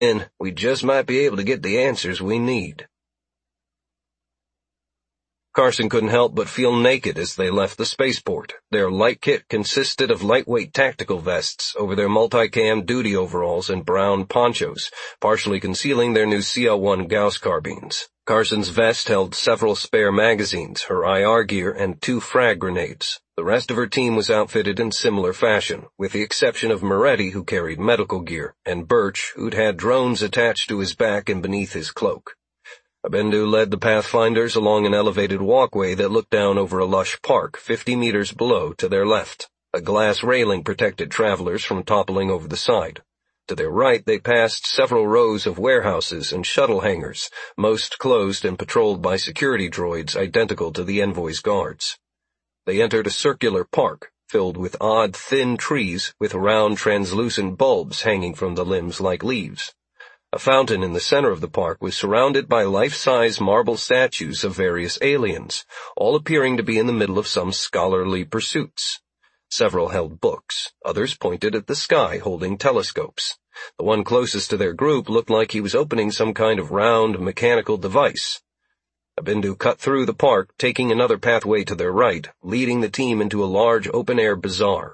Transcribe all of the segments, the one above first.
And we just might be able to get the answers we need. Carson couldn't help but feel naked as they left the spaceport. Their light kit consisted of lightweight tactical vests over their multicam duty overalls and brown ponchos, partially concealing their new CL-1 Gauss carbines. Carson's vest held several spare magazines, her IR gear, and 2 frag grenades. The rest of her team was outfitted in similar fashion, with the exception of Moretti, who carried medical gear, and Birch, who'd had drones attached to his back and beneath his cloak. Abendu led the Pathfinders along an elevated walkway that looked down over a lush park 50 meters below to their left. A glass railing protected travelers from toppling over the side. To their right, they passed several rows of warehouses and shuttle hangars, most closed and patrolled by security droids identical to the Envoy's guards. They entered a circular park, filled with odd, thin trees with round, translucent bulbs hanging from the limbs like leaves. A fountain in the center of the park was surrounded by life-size marble statues of various aliens, all appearing to be in the middle of some scholarly pursuits. Several held books, others pointed at the sky holding telescopes. The one closest to their group looked like he was opening some kind of round mechanical device. Abendu cut through the park, taking another pathway to their right, leading the team into a large open-air bazaar.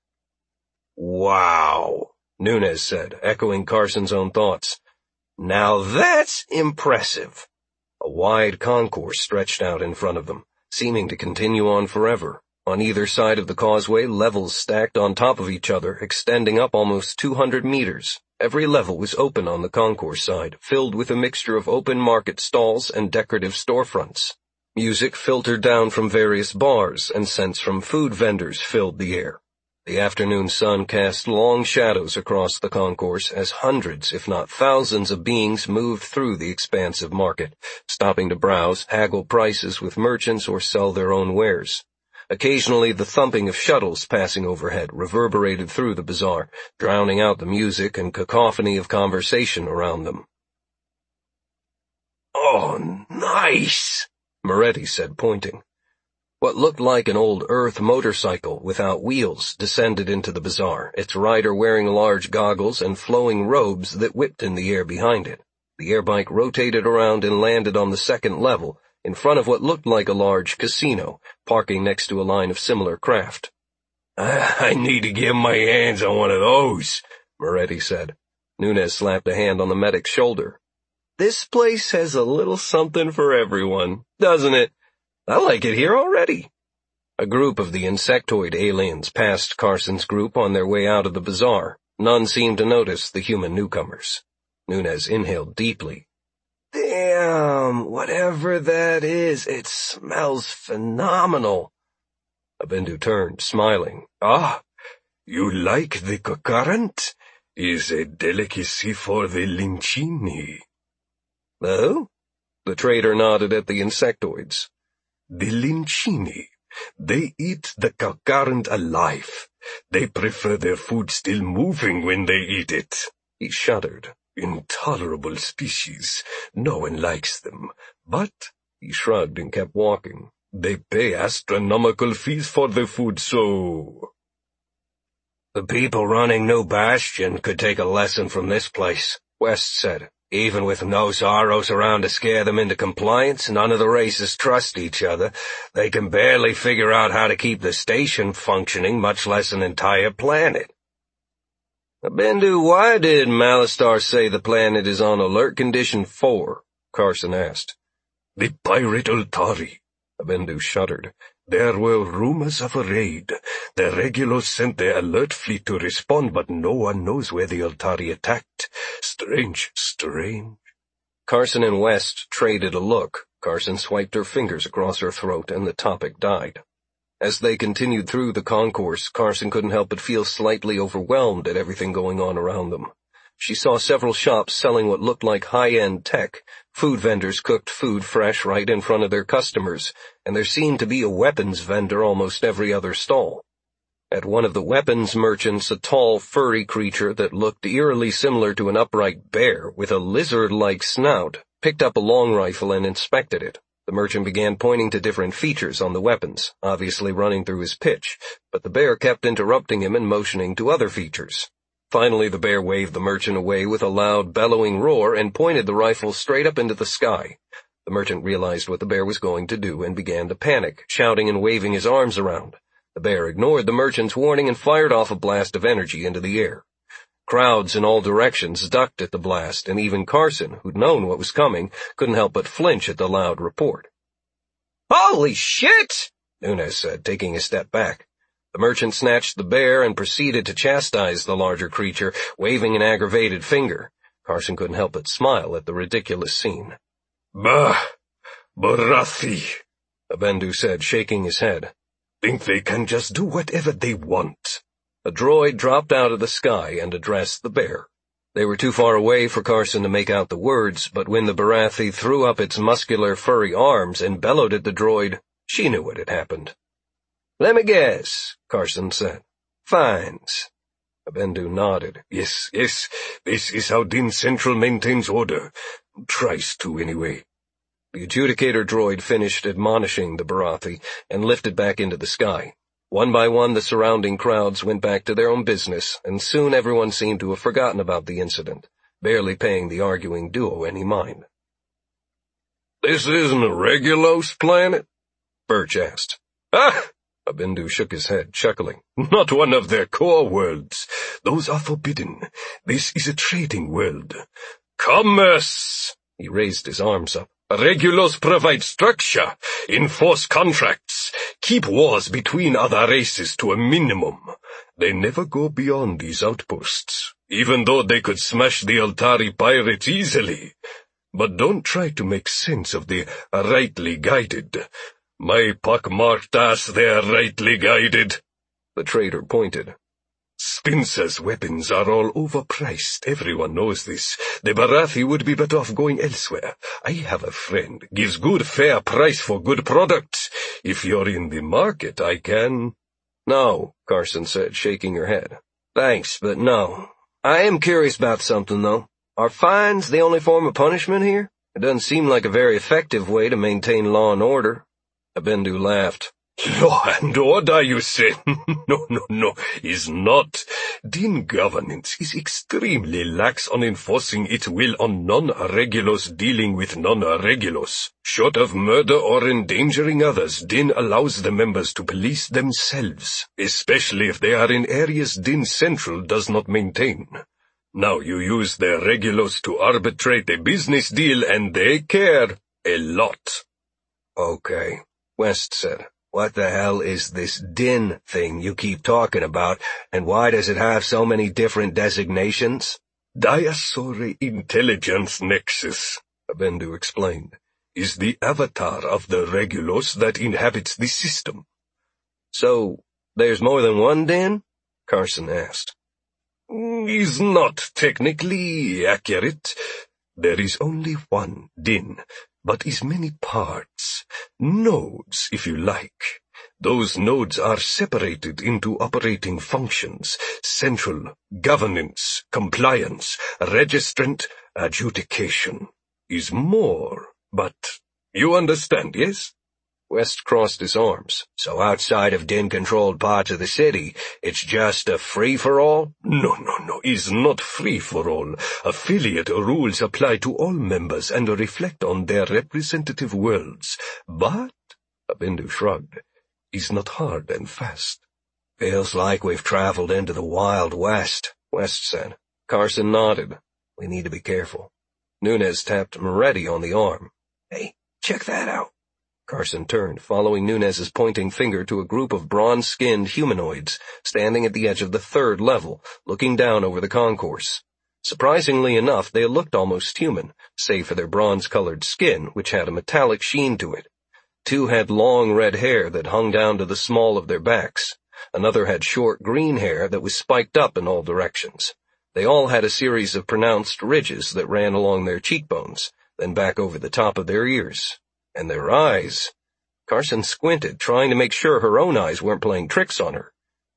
"Wow," Nunez said, echoing Carson's own thoughts. "Now that's impressive." A wide concourse stretched out in front of them, seeming to continue on forever. On either side of the causeway, levels stacked on top of each other, extending up almost 200 meters. Every level was open on the concourse side, filled with a mixture of open market stalls and decorative storefronts. Music filtered down from various bars, and scents from food vendors filled the air. The afternoon sun cast long shadows across the concourse as hundreds, if not thousands, of beings moved through the expansive market, stopping to browse, haggle prices with merchants, or sell their own wares. Occasionally the thumping of shuttles passing overhead reverberated through the bazaar, drowning out the music and cacophony of conversation around them. "Oh, nice," Moretti said, pointing. What looked like an old Earth motorcycle without wheels descended into the bazaar, its rider wearing large goggles and flowing robes that whipped in the air behind it. The airbike rotated around and landed on the second level, in front of what looked like a large casino, parking next to a line of similar craft. "I need to get my hands on one of those," Moretti said. Nunez slapped a hand on the medic's shoulder. "This place has a little something for everyone, doesn't it? I like it here already." A group of the insectoid aliens passed Carson's group on their way out of the bazaar. None seemed to notice the human newcomers. Nunez inhaled deeply. "Damn, whatever that is, it smells phenomenal." Abendu turned, smiling. "Ah, you like the coccurrent? Is a delicacy for the Lincini." "Oh?" The trader nodded at the insectoids. "The Lincini. They eat the coccurrent alive. They prefer their food still moving when they eat it." He shuddered. "Intolerable species. No one likes them. But," he shrugged and kept walking, "they pay astronomical fees for the food, so—" "The people running New Bastion could take a lesson from this place," West said. "Even with no Zaros around to scare them into compliance, none of the races trust each other. They can barely figure out how to keep the station functioning, much less an entire planet." "Abendu, why did Malistar say the planet is on alert condition 4? Carson asked. "The pirate Ultari," Abendu shuddered. "There were rumors of a raid. The Regulos sent their alert fleet to respond, but no one knows where the Ultari attacked. Strange. Carson and West traded a look. Carson swiped her fingers across her throat, and the topic died. As they continued through the concourse, Carson couldn't help but feel slightly overwhelmed at everything going on around them. She saw several shops selling what looked like high-end tech. Food vendors cooked food fresh right in front of their customers, and there seemed to be a weapons vendor almost every other stall. At one of the weapons merchants, a tall, furry creature that looked eerily similar to an upright bear with a lizard-like snout picked up a long rifle and inspected it. The merchant began pointing to different features on the weapons, obviously running through his pitch, but the bear kept interrupting him and motioning to other features. Finally, the bear waved the merchant away with a loud, bellowing roar and pointed the rifle straight up into the sky. The merchant realized what the bear was going to do and began to panic, shouting and waving his arms around. The bear ignored the merchant's warning and fired off a blast of energy into the air. Crowds in all directions ducked at the blast, and even Carson, who'd known what was coming, couldn't help but flinch at the loud report. "Holy shit!" Nunez said, taking a step back. The merchant snatched the bear and proceeded to chastise the larger creature, waving an aggravated finger. Carson couldn't help but smile at the ridiculous scene. "Bah! Barathi," Abendu said, shaking his head. "Think they can just do whatever they want." A droid dropped out of the sky and addressed the bear. They were too far away for Carson to make out the words, but when the Barathi threw up its muscular, furry arms and bellowed at the droid, she knew what had happened. "Let me guess," Carson said. "Fines." Abendu nodded. Yes, this is how Din Central maintains order. Tries to, anyway." The adjudicator droid finished admonishing the Barathi and lifted back into the sky. One by one, the surrounding crowds went back to their own business, and soon everyone seemed to have forgotten about the incident, barely paying the arguing duo any mind. "This isn't a Regulos planet?" Birch asked. "Ah!" Abendu shook his head, chuckling. "Not one of their core worlds. Those are forbidden. This is a trading world. Commerce!" He raised his arms up. "Regulos provide structure, enforce contracts, keep wars between other races to a minimum. They never go beyond these outposts, even though they could smash the Altari pirates easily. But don't try to make sense of the rightly guided. My pockmarked ass, they're rightly guided." The trader pointed. "Spencer's weapons are all overpriced. Everyone knows this. The Barathi would be better off going elsewhere. I have a friend. Gives good fair price for good products. If you're in the market, I can—" "No," Carson said, shaking her head. "Thanks, but no. I am curious about something, though. Are fines the only form of punishment here? It doesn't seem like a very effective way to maintain law and order." Abendu laughed. "Law and order, you say? No, is not. Din governance is extremely lax on enforcing its will on non-regulos dealing with non-regulos. Short of murder or endangering others, Din allows the members to police themselves, especially if they are in areas Din Central does not maintain. Now you use the regulos to arbitrate a business deal and they care a lot." "Okay," West said. "What the hell is this Din thing you keep talking about, and why does it have so many different designations?" "Diasore Intelligence Nexus," Abendu explained, "is the avatar of the Regulos that inhabits the system." "So, there's more than one Din?" Carson asked. "Is not technically accurate. There is only one Din, but is many parts. Nodes, if you like. Those nodes are separated into operating functions: central, governance, compliance, registrant, adjudication. Is more, but you understand, yes?" West crossed his arms. "So outside of Din-controlled parts of the city, it's just a free-for-all?" No, is not free-for-all. Affiliate rules apply to all members and reflect on their representative worlds. But, Abendu shrugged, is not hard and fast. "Feels like we've traveled into the Wild West," West said. Carson nodded. "We need to be careful." Nunez tapped Moretti on the arm. "Hey, check that out." Carson turned, following Nunez's pointing finger to a group of bronze-skinned humanoids standing at the edge of the third level, looking down over the concourse. Surprisingly enough, they looked almost human, save for their bronze-colored skin, which had a metallic sheen to it. Two had long red hair that hung down to the small of their backs. Another had short green hair that was spiked up in all directions. They all had a series of pronounced ridges that ran along their cheekbones, then back over the top of their ears. And their eyes. Carson squinted, trying to make sure her own eyes weren't playing tricks on her.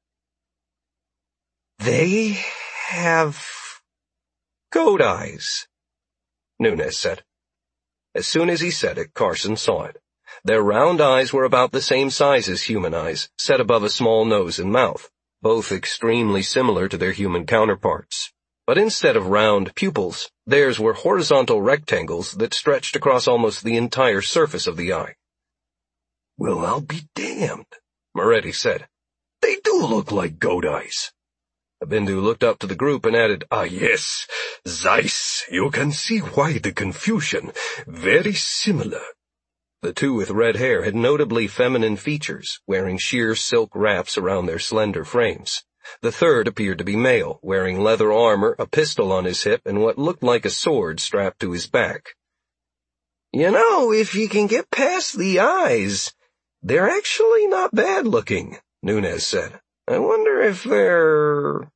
"They have goat eyes," Nunez said. As soon as he said it, Carson saw it. Their round eyes were about the same size as human eyes, set above a small nose and mouth, both extremely similar to their human counterparts. But instead of round pupils, theirs were horizontal rectangles that stretched across almost the entire surface of the eye. "Well, I'll be damned," Moretti said. "They do look like goat eyes." Bindu looked up to the group and added, "Ah, yes, Zeiss, you can see why the confusion. Very similar." The two with red hair had notably feminine features, wearing sheer silk wraps around their slender frames. The third appeared to be male, wearing leather armor, a pistol on his hip, and what looked like a sword strapped to his back. "You know, if you can get past the eyes, they're actually not bad looking," Nunez said. "I wonder if they're,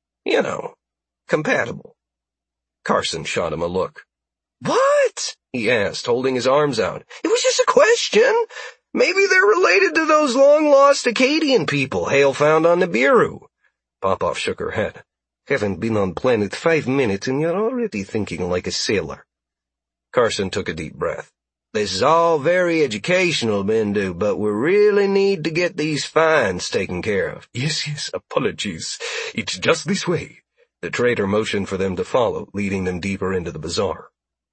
compatible." Carson shot him a look. "What?" he asked, holding his arms out. "It was just a question. Maybe they're related to those long-lost Akkadian people Hale found on Nibiru." Popoff shook her head. "Haven't been on planet 5 minutes and you're already thinking like a sailor." Carson took a deep breath. "This is all very educational, Bindu, but we really need to get these fines taken care of." Yes, apologies. It's just this way." The trader motioned for them to follow, leading them deeper into the bazaar.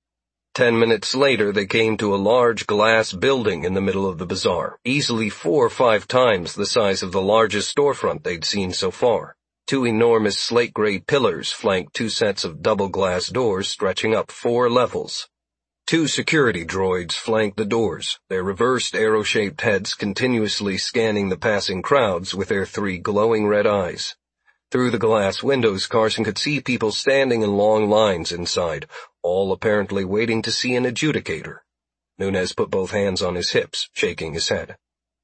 10 minutes later, they came to a large glass building in the middle of the bazaar, easily 4 or 5 times the size of the largest storefront they'd seen so far. 2 enormous slate-gray pillars flanked 2 sets of double glass doors stretching up 4 levels. 2 security droids flanked the doors, their reversed arrow-shaped heads continuously scanning the passing crowds with their 3 glowing red eyes. Through the glass windows, Carson could see people standing in long lines inside, all apparently waiting to see an adjudicator. Nunez put both hands on his hips, shaking his head.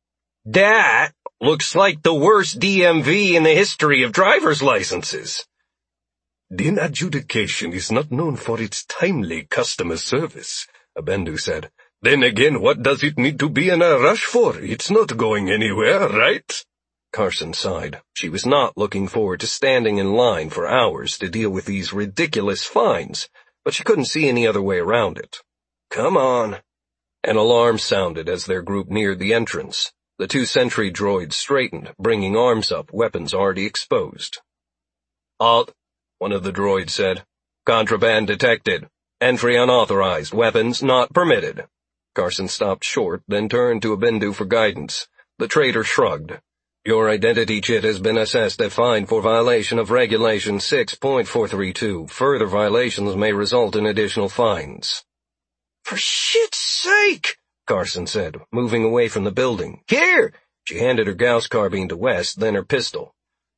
"That looks like the worst DMV in the history of driver's licenses." "Din adjudication is not known for its timely customer service," Abendu said. "Then again, what does it need to be in a rush for? It's not going anywhere, right?" Carson sighed. She was not looking forward to standing in line for hours to deal with these ridiculous fines, but she couldn't see any other way around it. "Come on." An alarm sounded as their group neared the entrance. The 2 sentry droids straightened, bringing arms up, weapons already exposed. "Halt," one of the droids said. "Contraband detected. Entry unauthorized. Weapons not permitted." Carson stopped short, then turned to Abendu for guidance. The trader shrugged. "Your identity chit has been assessed a fine for violation of Regulation 6.432. Further violations may result in additional fines." "For shit's sake," Carson said, moving away from the building. "Here!" She handed her Gauss carbine to West, then her pistol.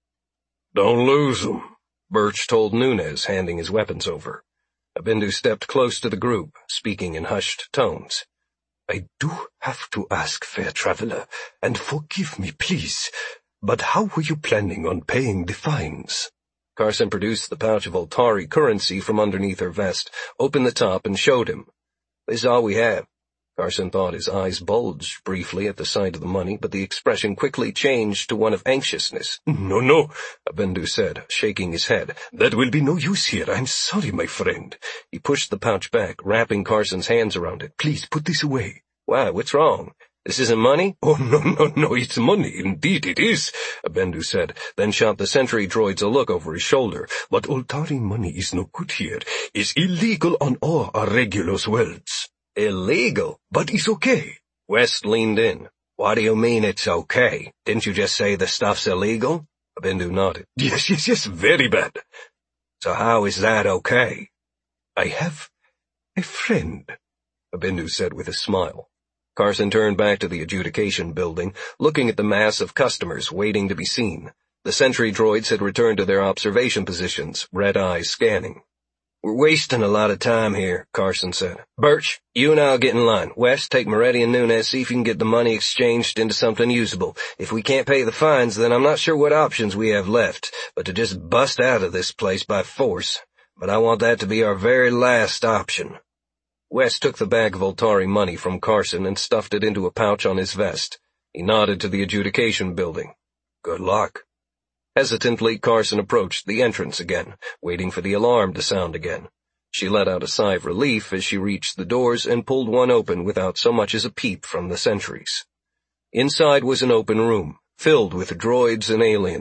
"Don't lose 'em," Birch told Nunez, handing his weapons over. Abendu stepped close to the group, speaking in hushed tones. "I do have to ask, fair traveler, and forgive me, please, but how were you planning on paying the fines?" Carson produced the pouch of Altari currency from underneath her vest, opened the top, and showed him. "This is all we have." Carson thought his eyes bulged briefly at the sight of the money, but the expression quickly changed to one of anxiousness. No, Abendu said, shaking his head. "That will be no use here. I'm sorry, my friend." He pushed the pouch back, wrapping Carson's hands around it. "Please put this away." "Why, what's wrong? This isn't money?" "Oh, no, it's money. Indeed it is," Abendu said, then shot the sentry droids a look over his shoulder. "But Altari money is no good here. It's illegal on all our Regulus worlds." "Illegal? But it's okay." West leaned in. "What do you mean it's okay? Didn't you just say the stuff's illegal?" Abendu nodded. Yes, very bad." "So how is that okay?" "I have a friend," Abendu said with a smile. Carson turned back to the adjudication building, looking at the mass of customers waiting to be seen. The sentry droids had returned to their observation positions, red eyes scanning. "We're wasting a lot of time here," Carson said. "Birch, you and I'll get in line. West, take Moretti and Nunez, see if you can get the money exchanged into something usable. If we can't pay the fines, then I'm not sure what options we have left, but to just bust out of this place by force. But I want that to be our very last option." West took the bag of Altari money from Carson and stuffed it into a pouch on his vest. He nodded to the adjudication building. "Good luck." Hesitantly, Carson approached the entrance again, waiting for the alarm to sound again. She let out a sigh of relief as she reached the doors and pulled one open without so much as a peep from the sentries. Inside was an open room, filled with droids and aliens.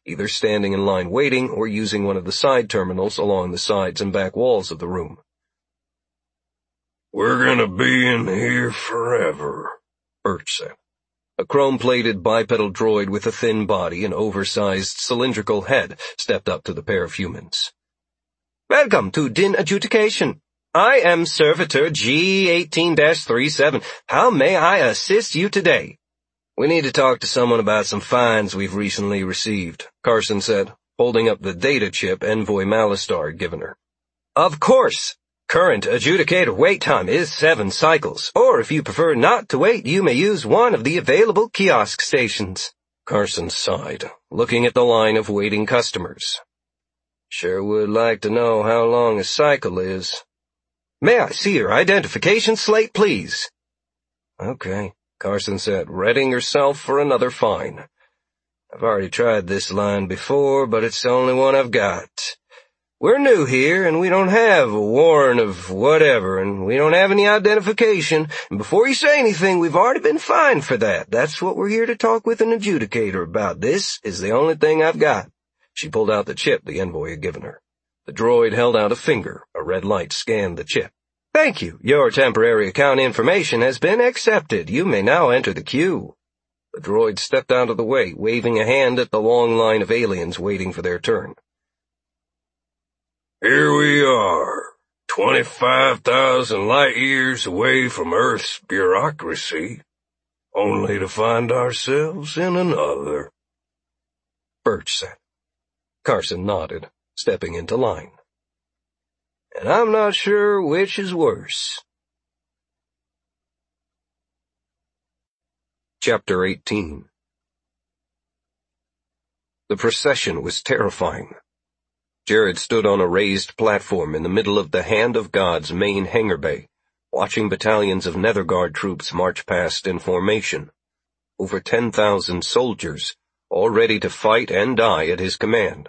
either standing in line waiting or using one of the side terminals along the sides and back walls of the room. "We're gonna be in here forever," Birch said. A chrome-plated bipedal droid with a thin body and oversized cylindrical head stepped up to the pair of humans. "Welcome to Din Adjudication. I am Servitor G18-37. How may I assist you today?" "We need to talk to someone about some fines we've recently received," Carson said, holding up the data chip Envoy Malistar had given her. "Of course. Current adjudicator wait time is 7 cycles, or if you prefer not to wait, you may use one of the available kiosk stations." Carson sighed, looking at the line of waiting customers. "Sure would like to know how long a cycle is." "May I see your identification slate, please?" "Okay," Carson said, readying herself for another fine. "I've already tried this line before, but it's the only one I've got. We're new here, and we don't have a warrant of whatever, and we don't have any identification, and before you say anything, we've already been fined for that. That's what we're here to talk with an adjudicator about. This is the only thing I've got." She pulled out the chip the envoy had given her. The droid held out a finger. A red light scanned the chip. "Thank you. Your temporary account information has been accepted. You may now enter the queue." The droid stepped out of the way, waving a hand at the long line of aliens waiting for their turn. "Here we are, 25,000 light-years away from Earth's bureaucracy, only to find ourselves in another," Birch said. Carson nodded, stepping into line. "And I'm not sure which is worse." Chapter 18. The procession was terrifying. Jared stood on a raised platform in the middle of the Hand of God's main hangar bay, watching battalions of Netherguard troops march past in formation. Over 10,000 soldiers, all ready to fight and die at his command.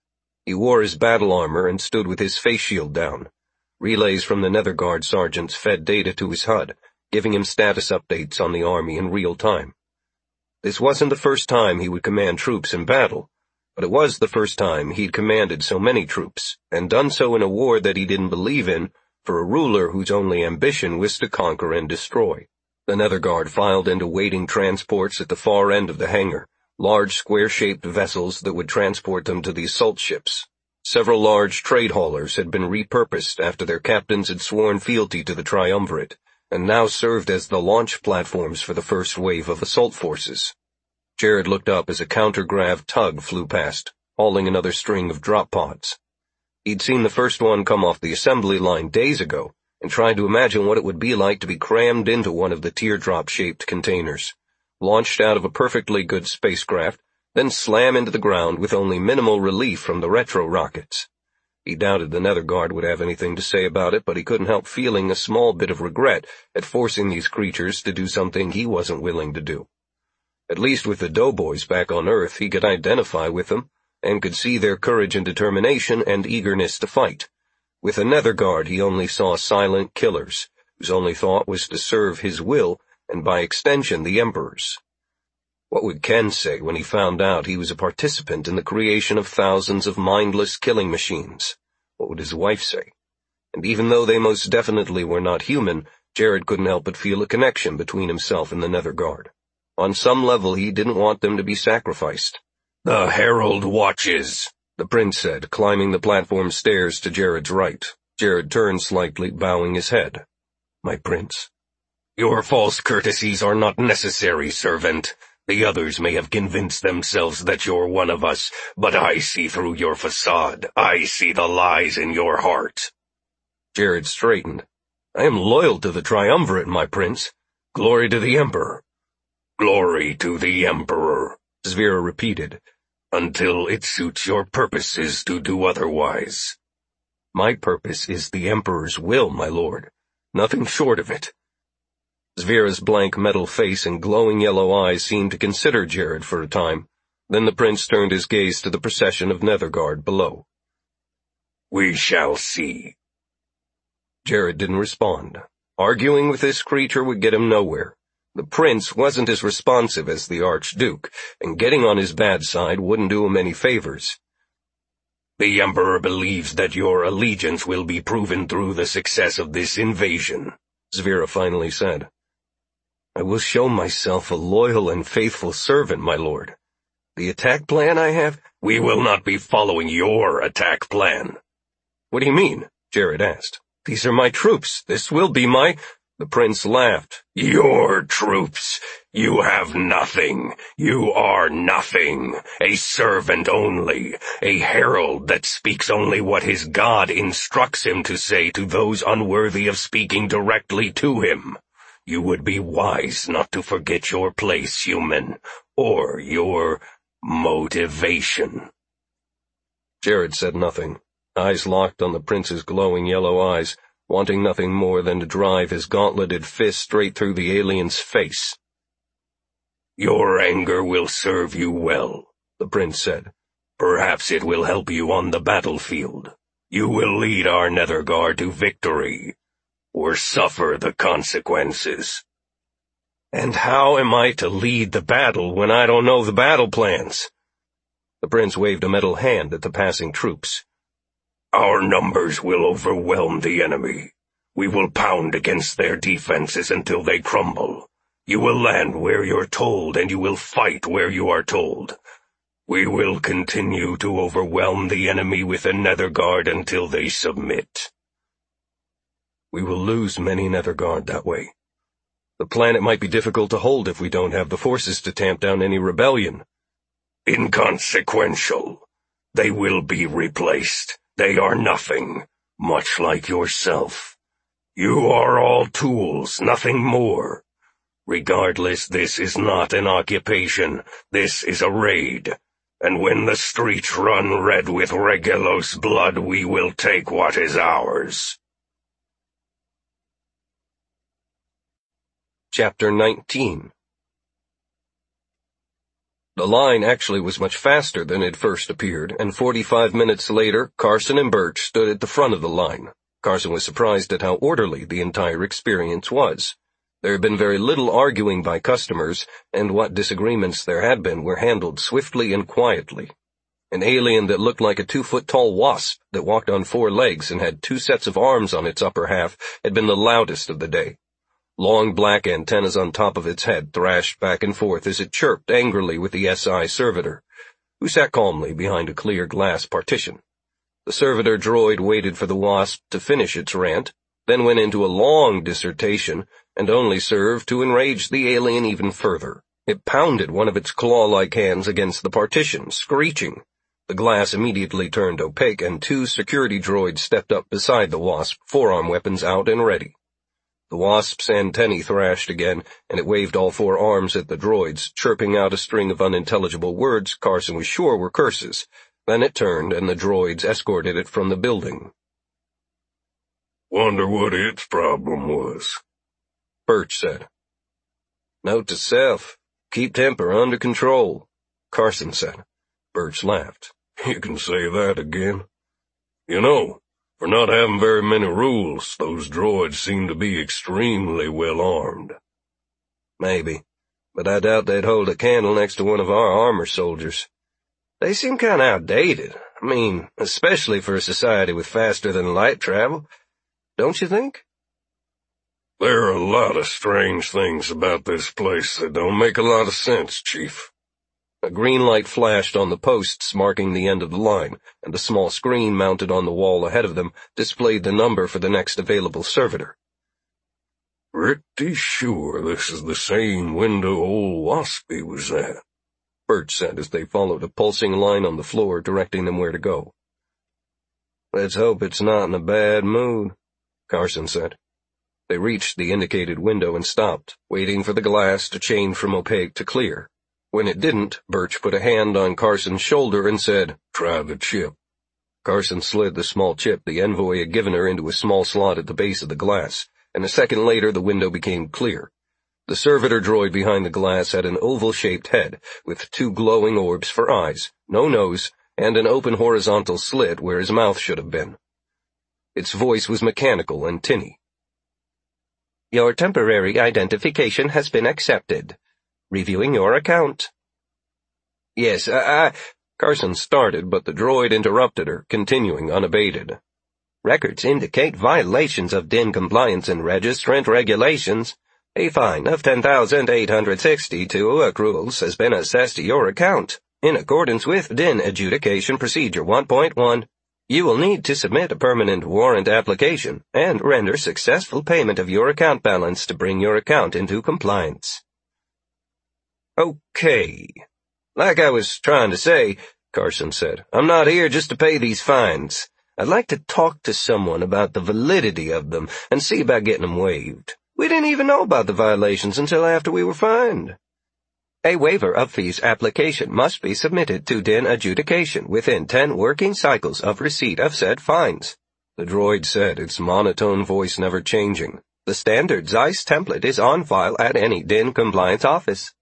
He wore his battle armor and stood with his face shield down. Relays from the Netherguard sergeants fed data to his HUD, giving him status updates on the army in real time. This wasn't the first time he would command troops in battle, but it was the first time he'd commanded so many troops, and done so in a war that he didn't believe in, for a ruler whose only ambition was to conquer and destroy. The Netherguard filed into waiting transports at the far end of the hangar, large square-shaped vessels that would transport them to the assault ships. Several large trade haulers had been repurposed after their captains had sworn fealty to the Triumvirate, and now served as the launch platforms for the first wave of assault forces. Jared looked up as a counter-grav tug flew past, hauling another string of drop pods. He'd seen the first one come off the assembly line days ago, and tried to imagine what it would be like to be crammed into one of the teardrop-shaped containers, launched out of a perfectly good spacecraft, then slam into the ground with only minimal relief from the retro rockets. He doubted the Netherguard would have anything to say about it, but he couldn't help feeling a small bit of regret at forcing these creatures to do something he wasn't willing to do. At least with the doughboys back on Earth, he could identify with them, and could see their courage and determination and eagerness to fight. With the Netherguard, he only saw silent killers, whose only thought was to serve his will, and by extension the Emperor's. What would Ken say when he found out he was a participant in the creation of thousands of mindless killing machines? What would his wife say? And even though they most definitely were not human, Jared couldn't help but feel a connection between himself and the Netherguard. On some level, he didn't want them to be sacrificed. "The Herald watches," the prince said, climbing the platform stairs to Jared's right. Jared turned slightly, bowing his head. "My prince." "Your false courtesies are not necessary, servant. The others may have convinced themselves that you're one of us, but I see through your facade. I see the lies in your heart." Jared straightened. "I am loyal to the Triumvirate, my prince. Glory to the Emperor." "Glory to the Emperor," Zvira repeated. "until it suits your purposes to do otherwise." "My purpose is the Emperor's will, my lord. Nothing short of it." Zvira's blank metal face and glowing yellow eyes seemed to consider Jared for a time. Then the prince turned his gaze to the procession of Netherguard below. "We shall see." Jared didn't respond. Arguing with this creature would get him nowhere. The prince wasn't as responsive as the Archduke, and getting on his bad side wouldn't do him any favors. The Emperor believes that your allegiance will be proven through the success of this invasion, Zvira finally said. I will show myself a loyal and faithful servant, my lord. The attack plan I have? We will not be following your attack plan. What do you mean? Jared asked. These are my troops. This will be my... The prince laughed. Your troops. You have nothing. You are nothing. A servant only. A herald that speaks only what his God instructs him to say to those unworthy of speaking directly to him. You would be wise not to forget your place, human, or your motivation. Jared said nothing, eyes locked on the prince's glowing yellow eyes, wanting nothing more than to drive his gauntleted fist straight through the alien's face. Your anger will serve you well, the prince said. Perhaps it will help you on the battlefield. You will lead our Netherguard to victory, or suffer the consequences. And how am I to lead the battle when I don't know the battle plans? The prince waved a metal hand at the passing troops. Our numbers will overwhelm the enemy. We will pound against their defenses until they crumble. You will land where you're told, and you will fight where you are told. We will continue to overwhelm the enemy with a Netherguard until they submit. We will lose many Netherguard that way. The planet might be difficult to hold if we don't have the forces to tamp down any rebellion. Inconsequential. They will be replaced. They are nothing, much like yourself. You are all tools, nothing more. Regardless, this is not an occupation. This is a raid. And when the streets run red with Regulos blood, we will take what is ours. Chapter 19. The line actually was much faster than it first appeared, and 45 minutes later, Carson and Birch stood at the front of the line. Carson was surprised at how orderly the entire experience was. There had been very little arguing by customers, and what disagreements there had been were handled swiftly and quietly. An alien that looked like a 2-foot-tall wasp that walked on 4 legs and had 2 sets of arms on its upper half had been the loudest of the day. Long black antennas on top of its head thrashed back and forth as it chirped angrily with the SI servitor, who sat calmly behind a clear glass partition. The servitor droid waited for the wasp to finish its rant, then went into a long dissertation, and only served to enrage the alien even further. It pounded one of its claw-like hands against the partition, screeching. The glass immediately turned opaque, and 2 security droids stepped up beside the wasp, forearm weapons out and ready. The wasp's antennae thrashed again, and it waved all 4 arms at the droids, chirping out a string of unintelligible words Carson was sure were curses. Then it turned, and the droids escorted it from the building. Wonder what its problem was, Birch said. Note to self, keep temper under control, Carson said. Birch laughed. You can say that again. You know, for not having very many rules, those droids seem to be extremely well armed. Maybe, but I doubt they'd hold a candle next to one of our armor soldiers. They seem kind of outdated. I mean, especially for a society with faster-than-light travel. Don't you think? There are a lot of strange things about this place that don't make a lot of sense, Chief. A green light flashed on the posts marking the end of the line, and a small screen mounted on the wall ahead of them displayed the number for the next available servitor. Pretty sure this is the same window old Waspy was at, Birch said as they followed a pulsing line on the floor directing them where to go. Let's hope it's not in a bad mood, Carson said. They reached the indicated window and stopped, waiting for the glass to change from opaque to clear. When it didn't, Birch put a hand on Carson's shoulder and said, "Try the chip." Carson slid the small chip the envoy had given her into a small slot at the base of the glass, and a second later the window became clear. The servitor droid behind the glass had an oval-shaped head, with 2 glowing orbs for eyes, no nose, and an open horizontal slit where his mouth should have been. Its voice was mechanical and tinny. Your temporary identification has been accepted. Reviewing your account. Yes, Carson started, but the droid interrupted her, continuing unabated. Records indicate violations of DIN compliance and registrant regulations. A fine of 10,862 accruals has been assessed to your account. In accordance with DIN Adjudication Procedure 1.1, you will need to submit a permanent warrant application and render successful payment of your account balance to bring your account into compliance. Okay. Like I was trying to say, Carson said, I'm not here just to pay these fines. I'd like to talk to someone about the validity of them and see about getting them waived. We didn't even know about the violations until after we were fined. A waiver of fees application must be submitted to DIN adjudication within 10 working cycles of receipt of said fines, the droid said, its monotone voice never changing. The standard Zeiss template is on file at any DIN compliance office.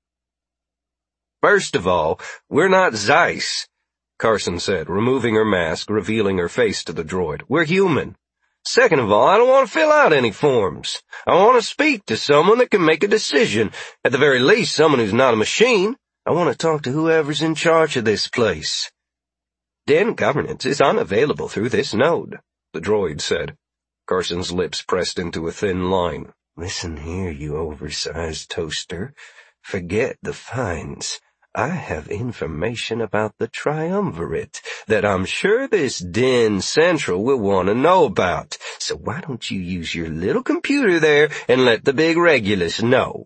First of all, we're not Zeiss, Carson said, removing her mask, revealing her face to the droid. We're human. Second of all, I don't want to fill out any forms. I want to speak to someone that can make a decision. At the very least, someone who's not a machine. I want to talk to whoever's in charge of this place. DIN governance is unavailable through this node, the droid said. Carson's lips pressed into a thin line. Listen here, you oversized toaster. Forget the fines. I have information about the triumvirate that I'm sure this DIN Central will want to know about. So why don't you use your little computer there and let the big Regulus know?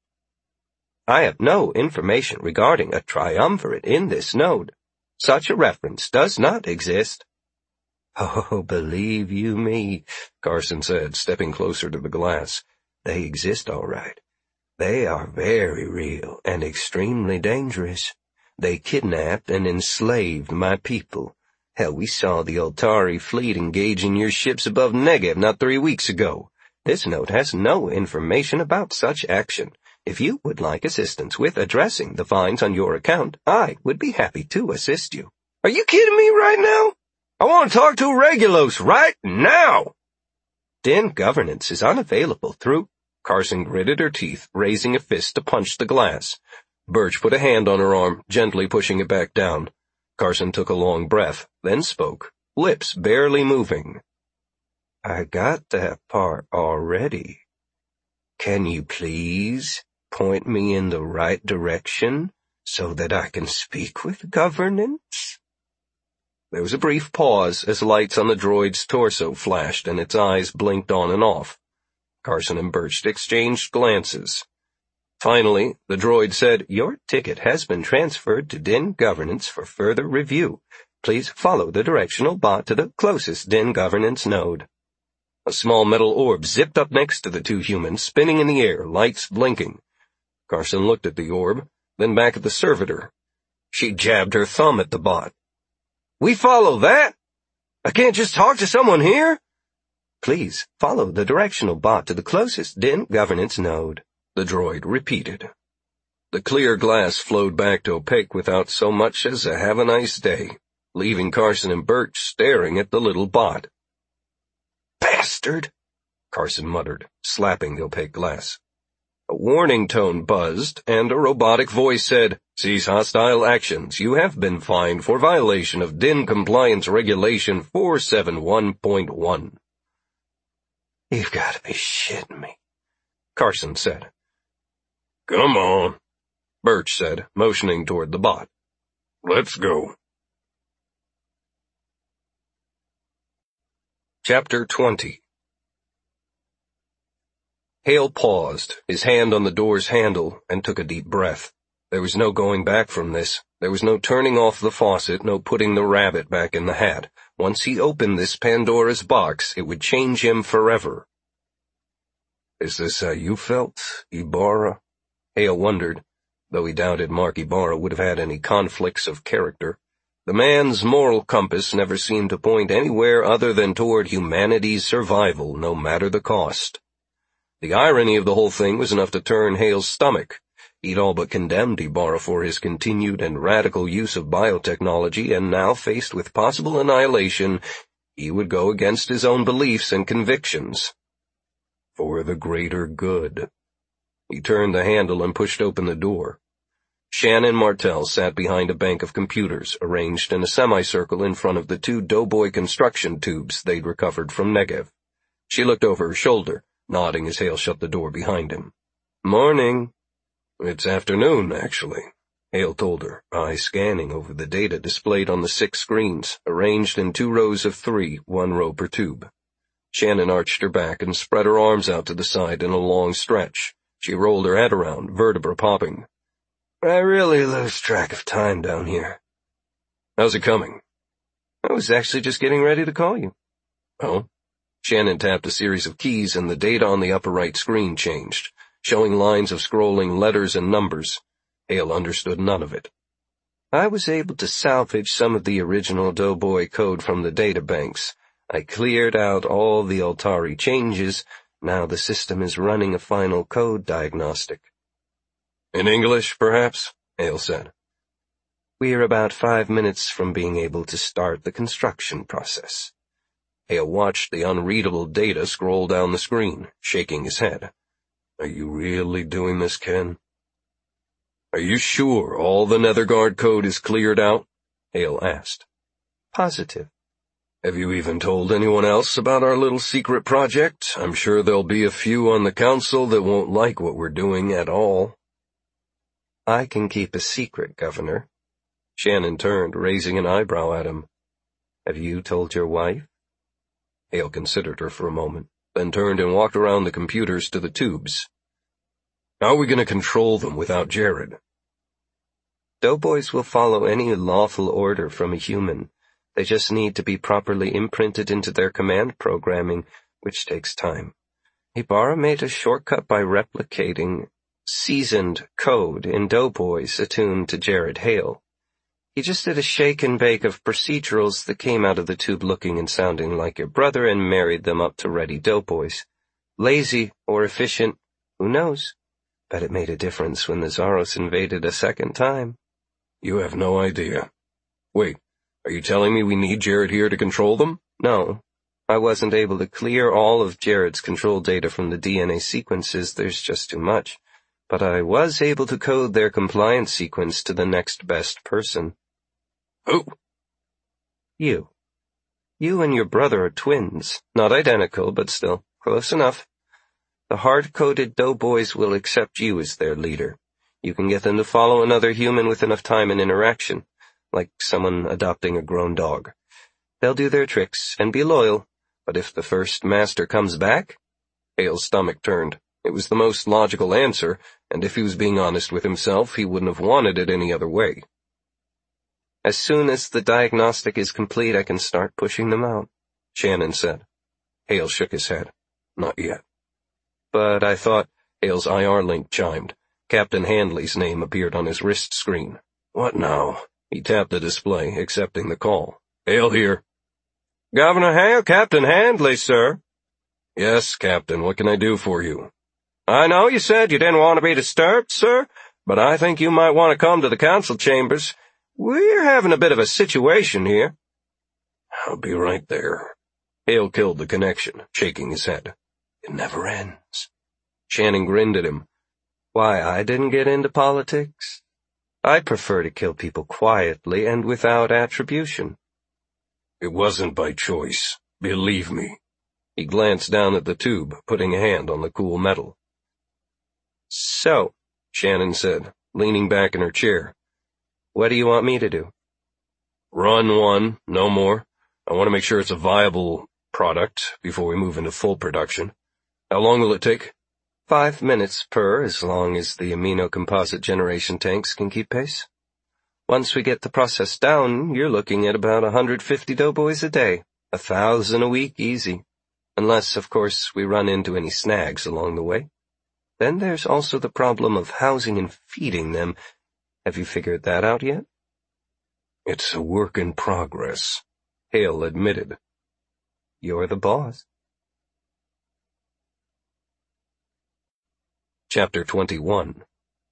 I have no information regarding a triumvirate in this node. Such a reference does not exist. Oh, believe you me, Carson said, stepping closer to the glass. They exist all right. They are very real and extremely dangerous. They kidnapped and enslaved my people. Hell, we saw the Altari fleet engaging your ships above Negev not 3 weeks ago. This note has no information about such action. If you would like assistance with addressing the fines on your account, I would be happy to assist you. Are you kidding me right now? I want to talk to Regulus right now. DIN governance is unavailable through... Carson gritted her teeth, raising a fist to punch the glass. Birch put a hand on her arm, gently pushing it back down. Carson took a long breath, then spoke, lips barely moving. I got that part already. Can you please point me in the right direction so that I can speak with governance? There was a brief pause as lights on the droid's torso flashed and its eyes blinked on and off. Carson and Birch exchanged glances. Finally, the droid said, Your ticket has been transferred to DIN governance for further review. Please follow the directional bot to the closest DIN governance node. A small metal orb zipped up next to the two humans, spinning in the air, lights blinking. Carson looked at the orb, then back at the servitor. She jabbed her thumb at the bot. We follow that? I can't just talk to someone here? Please follow the directional bot to the closest DIN governance node, the droid repeated. The clear glass flowed back to opaque without so much as a have a nice day, leaving Carson and Birch staring at the little bot. Bastard! Carson muttered, slapping the opaque glass. A warning tone buzzed, and a robotic voice said, Cease hostile actions. You have been fined for violation of DIN Compliance Regulation 471.1. You've got to be shitting me, Carson said. Come on, Birch said, motioning toward the bot. Let's go. Chapter 20. Hale paused, his hand on the door's handle, and took a deep breath. There was no going back from this. There was no turning off the faucet, no putting the rabbit back in the hat. Once he opened this Pandora's box, it would change him forever. Is this how you felt, Ibarra? Hale wondered, though he doubted Mark Ibarra would have had any conflicts of character. The man's moral compass never seemed to point anywhere other than toward humanity's survival, no matter the cost. The irony of the whole thing was enough to turn Hale's stomach. He'd all but condemned Ibarra for his continued and radical use of biotechnology, and now faced with possible annihilation, he would go against his own beliefs and convictions. For the greater good. He turned the handle and pushed open the door. Shannon Martell sat behind a bank of computers arranged in a semicircle in front of the 2 Doughboy construction tubes they'd recovered from Negev. She looked over her shoulder, nodding as Hale shut the door behind him. "Morning." "It's afternoon, actually," Hale told her, eyes scanning over the data displayed on the 6 screens, arranged in 2 rows of 3, 1 row per tube. Shannon arched her back and spread her arms out to the side in a long stretch. She rolled her head around, vertebra popping. "I really lose track of time down here." "How's it coming?" "I was actually just getting ready to call you." "Oh?" Shannon tapped a series of keys and the data on the upper right screen changed, showing lines of scrolling letters and numbers. Hale understood none of it. "I was able to salvage some of the original Doughboy code from the databanks. I cleared out all the Altari changes. Now the system is running a final code diagnostic." "In English, perhaps?" Hale said. "We're about 5 minutes from being able to start the construction process." Hale watched the unreadable data scroll down the screen, shaking his head. "Are you really doing this, Ken?" "Are you sure all the Netherguard code is cleared out?" Hale asked. "Positive." "Have you even told anyone else about our little secret project? I'm sure there'll be a few on the council that won't like what we're doing at all." "I can keep a secret, Governor." Shannon turned, raising an eyebrow at him. "Have you told your wife?" Hale considered her for a moment, then turned and walked around the computers to the tubes. "How are we going to control them without Jared?" "Doughboys will follow any lawful order from a human. They just need to be properly imprinted into their command programming, which takes time. Ibarra made a shortcut by replicating seasoned code in Doughboys attuned to Jared Hale. He just did a shake and bake of procedurals that came out of the tube looking and sounding like your brother and married them up to ready Doughboys. Lazy or efficient, who knows? But it made a difference when the Zaros invaded a second time." "You have no idea. Wait. Are you telling me we need Jared here to control them?" "No. I wasn't able to clear all of Jared's control data from the DNA sequences. There's just too much. But I was able to code their compliance sequence to the next best person." "Who?" "You. You and your brother are twins. Not identical, but still close enough. The hard-coded Doughboys will accept you as their leader. You can get them to follow another human with enough time and interaction, like someone adopting a grown dog. They'll do their tricks and be loyal, but if the first master comes back—" Hale's stomach turned. It was the most logical answer, and if he was being honest with himself, he wouldn't have wanted it any other way. "As soon as the diagnostic is complete, I can start pushing them out," Shannon said. Hale shook his head. "Not yet." "But I thought—" Hale's IR link chimed. Captain Handley's name appeared on his wrist screen. "What now?" He tapped the display, accepting the call. "Hale here." "Governor Hale, Captain Handley, sir." "Yes, Captain, what can I do for you?" "I know you said you didn't want to be disturbed, sir, but I think you might want to come to the council chambers. We're having a bit of a situation here." "I'll be right there." Hale killed the connection, shaking his head. "It never ends." Shannon grinned at him. "Why, I didn't get into politics. I prefer to kill people quietly and without attribution." "It wasn't by choice, believe me." He glanced down at the tube, putting a hand on the cool metal. "So," Shannon said, leaning back in her chair, "what do you want me to do?" "Run one, no more. I want to make sure it's a viable product before we move into full production. How long will it take?" 5 minutes per, as long as the amino composite generation tanks can keep pace. Once we get the process down, you're looking at about 150 Doughboys a day, 1,000 a week easy. Unless, of course, we run into any snags along the way. Then there's also the problem of housing and feeding them. Have you figured that out yet? "It's a work in progress," Hale admitted. "You're the boss." Chapter 21.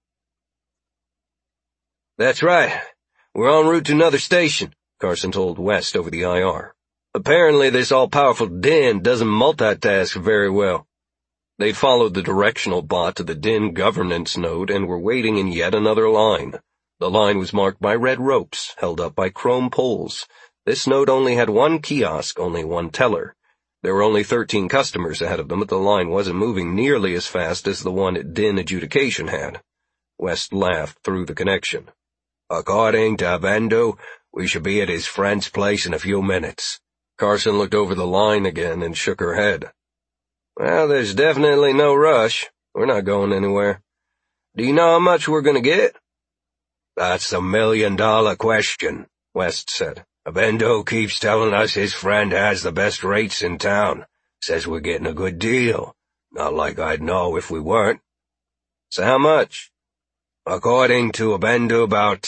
"That's right. We're en route to another station," Carson told West over the IR. "Apparently this all-powerful den doesn't multitask very well." They'd followed the directional bot to the DIN governance node and were waiting in yet another line. The line was marked by red ropes, held up by chrome poles. This node only had one kiosk, only one teller. There were only 13 customers ahead of them, but the line wasn't moving nearly as fast as the one at DIN adjudication had. West laughed through the connection. "According to Abendo, we should be at his friend's place in a few minutes." Carson looked over the line again and shook her head. "Well, there's definitely no rush. We're not going anywhere. Do you know how much we're going to get?" "That's the $1,000,000 question," West said. "Abendo keeps telling us his friend has the best rates in town. Says we're getting a good deal. Not like I'd know if we weren't." "So how much?" "According to Abendo, about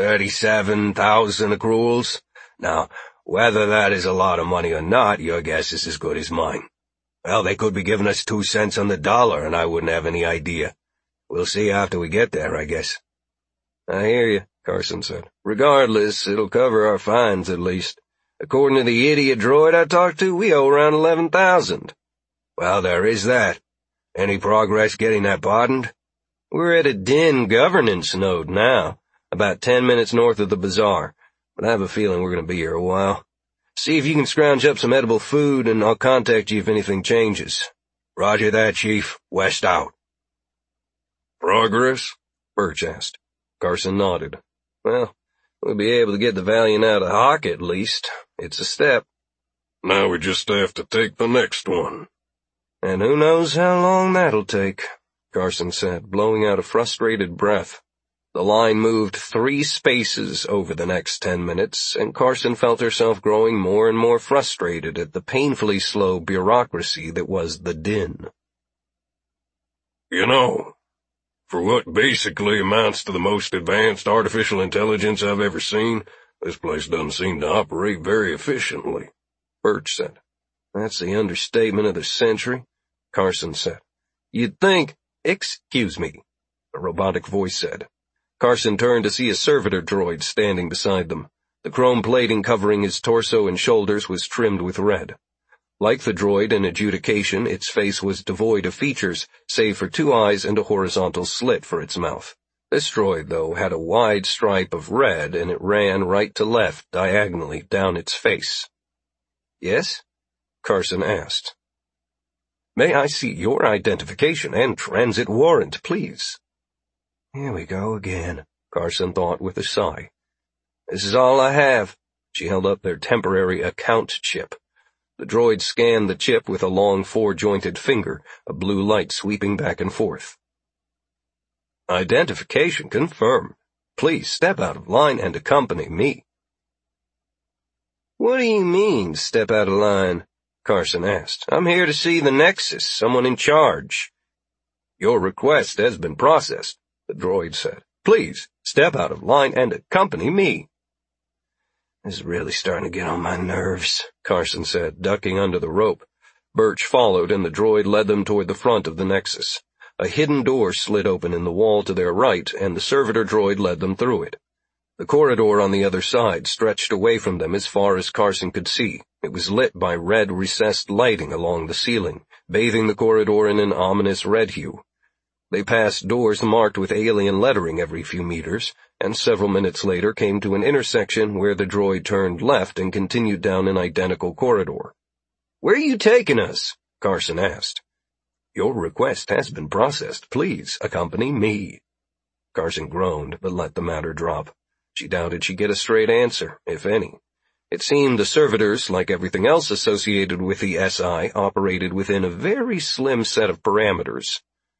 37,000 accruals. Now, whether that is a lot of money or not, your guess is as good as mine. Well, they could be giving us 2 cents on the dollar, and I wouldn't have any idea. We'll see after we get there, I guess." "I hear you," Carson said. "Regardless, it'll cover our fines at least. According to the idiot droid I talked to, we owe around 11,000. "Well, there is that. Any progress getting that pardoned?" "We're at a DIN governance node now, about 10 minutes north of the bazaar, but I have a feeling we're going to be here a while. See if you can scrounge up some edible food, and I'll contact you if anything changes." "Roger that, Chief. West out." "Progress?" Birch asked. Carson nodded. "Well, we'll be able to get the Valiant out of Hawk at least. It's a step." "Now we just have to take the next one." "And who knows how long that'll take," Carson said, blowing out a frustrated breath. The line moved 3 spaces over the next 10 minutes, and Carson felt herself growing more and more frustrated at the painfully slow bureaucracy that was the DIN. "You know, for what basically amounts to the most advanced artificial intelligence I've ever seen, this place doesn't seem to operate very efficiently," Birch said. "That's the understatement of the century," Carson said. "You'd think—" "Excuse me," a robotic voice said. Carson turned to see a servitor droid standing beside them. The chrome plating covering his torso and shoulders was trimmed with red. Like the droid in adjudication, its face was devoid of features, save for 2 eyes and a horizontal slit for its mouth. This droid, though, had a wide stripe of red, and it ran right to left, diagonally, down its face. "Yes?" Carson asked. "May I see your identification and transit warrant, please?" "Here we go again," Carson thought with a sigh. "This is all I have." She held up their temporary account chip. The droid scanned the chip with a long 4-jointed finger, a blue light sweeping back and forth. "Identification confirmed. Please step out of line and accompany me." "What do you mean, step out of line?" Carson asked. "I'm here to see the Nexus, someone in charge." "Your request has been processed," the droid said. "Please step out of line and accompany me." "This is really starting to get on my nerves," Carson said, ducking under the rope. Birch followed, and the droid led them toward the front of the Nexus. A hidden door slid open in the wall to their right, and the servitor droid led them through it. The corridor on the other side stretched away from them as far as Carson could see. It was lit by red recessed lighting along the ceiling, bathing the corridor in an ominous red hue. They passed doors marked with alien lettering every few meters, and several minutes later came to an intersection where the droid turned left and continued down an identical corridor. "Where are you taking us?" Carson asked. "Your request has been processed. Please accompany me." Carson groaned, but let the matter drop. She doubted she'd get a straight answer, if any. It seemed the servitors, like everything else associated with the SI, operated within a very slim set of parameters.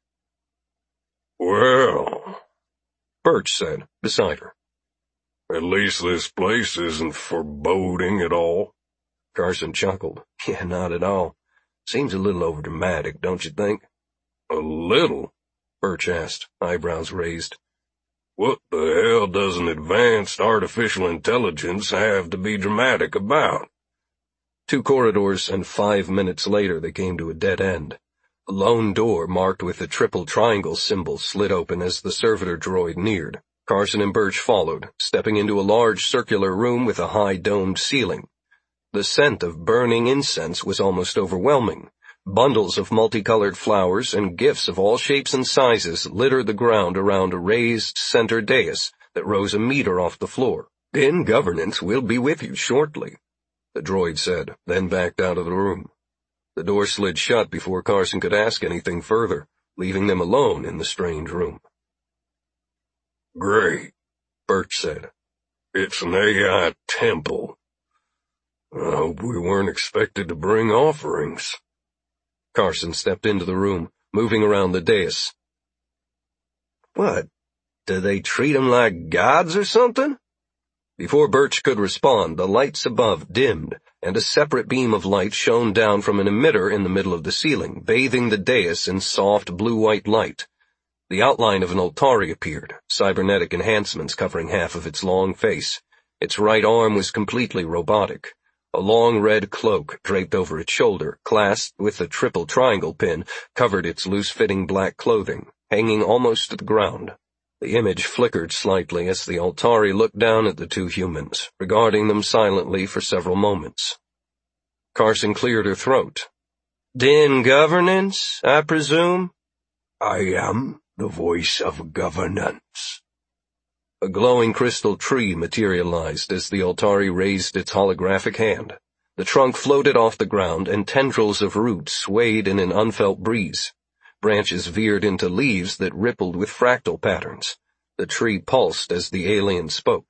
"Well," Birch said, beside her. "At least this place isn't foreboding at all." Carson chuckled. "Yeah, not at all. Seems a little overdramatic, don't you think?" "A little?" Birch asked, eyebrows raised. "What the hell does an advanced artificial intelligence have to be dramatic about?" 2 corridors, and 5 minutes later they came to a dead end. A lone door marked with the triple triangle symbol slid open as the servitor droid neared. Carson and Birch followed, stepping into a large circular room with a high domed ceiling. The scent of burning incense was almost overwhelming. Bundles of multicolored flowers and gifts of all shapes and sizes littered the ground around a raised center dais that rose a meter off the floor. "Din Governance will be with you shortly," the droid said, then backed out of the room. The door slid shut before Carson could ask anything further, leaving them alone in the strange room. "Great," Birch said. "It's an AI temple. I hope we weren't expected to bring offerings." Carson stepped into the room, moving around the dais. "What? Do they treat them like gods or something?" Before Birch could respond, the lights above dimmed, and a separate beam of light shone down from an emitter in the middle of the ceiling, bathing the dais in soft blue-white light. The outline of an Altari appeared, cybernetic enhancements covering half of its long face. Its right arm was completely robotic. A long red cloak draped over its shoulder, clasped with a triple triangle pin, covered its loose-fitting black clothing, hanging almost to the ground. The image flickered slightly as the Altari looked down at the two humans, regarding them silently for several moments. Carson cleared her throat. "Din Governance, I presume?" "I am the voice of governance." A glowing crystal tree materialized as the Altari raised its holographic hand. The trunk floated off the ground, and tendrils of roots swayed in an unfelt breeze. Branches veered into leaves that rippled with fractal patterns. The tree pulsed as the alien spoke.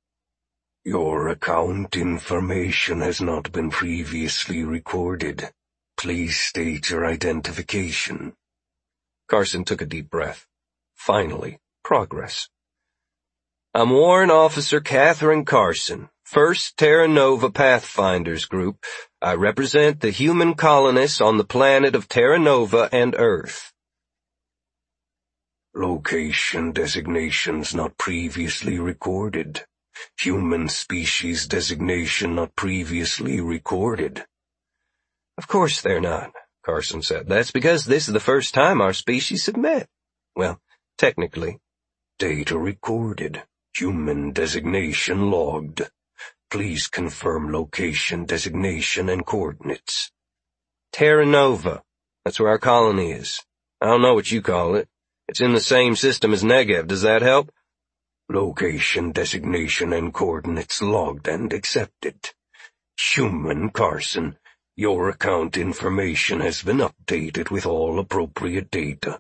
"Your account information has not been previously recorded. Please state your identification." Carson took a deep breath. Finally, progress. "I'm Warrant Officer Catherine Carson, 1st Terra Nova Pathfinders Group. I represent the human colonists on the planet of Terra Nova and Earth." "Location designations not previously recorded. Human species designation not previously recorded." "Of course they're not," Carson said. "That's because this is the first time our species have met. Well, technically." "Data recorded. Human designation logged. Please confirm location designation and coordinates." "Terra Nova. That's where our colony is. I don't know what you call it. It's in the same system as Negev. Does that help?" "Location designation and coordinates logged and accepted. Human Carson, your account information has been updated with all appropriate data."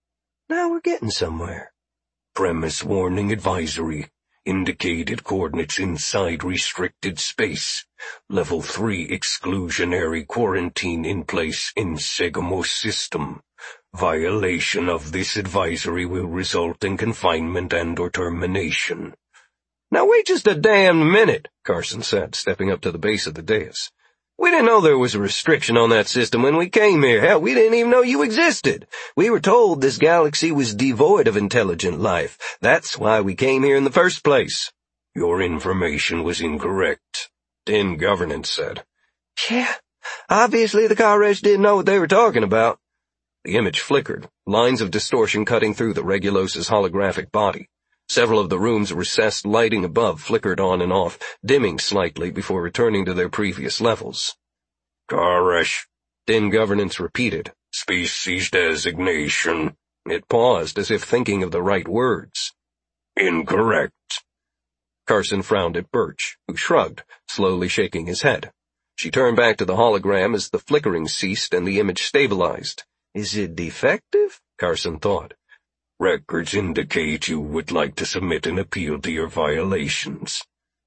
"Now we're getting somewhere." "Premise warning advisory. Indicated coordinates inside restricted space. Level 3 exclusionary quarantine in place in Segamos system. Violation of this advisory will result in confinement and/or termination." "Now wait just a damned minute," Carson said, stepping up to the base of the dais. "We didn't know there was a restriction on that system when we came here. Hell, we didn't even know you existed. We were told this galaxy was devoid of intelligent life. That's why we came here in the first place." "Your information was incorrect," Din Governance said. "Yeah, obviously the Karesh didn't know what they were talking about." The image flickered, lines of distortion cutting through the Regulos's holographic body. Several of the room's recessed lighting above flickered on and off, dimming slightly before returning to their previous levels. "Karesh," Din Governance repeated. "Species designation." It paused as if thinking of the right words. "Incorrect." Carson frowned at Birch, who shrugged, slowly shaking his head. She turned back to the hologram as the flickering ceased and the image stabilized. "Is it defective?" Carson thought. "Records indicate you would like to submit an appeal to your violations."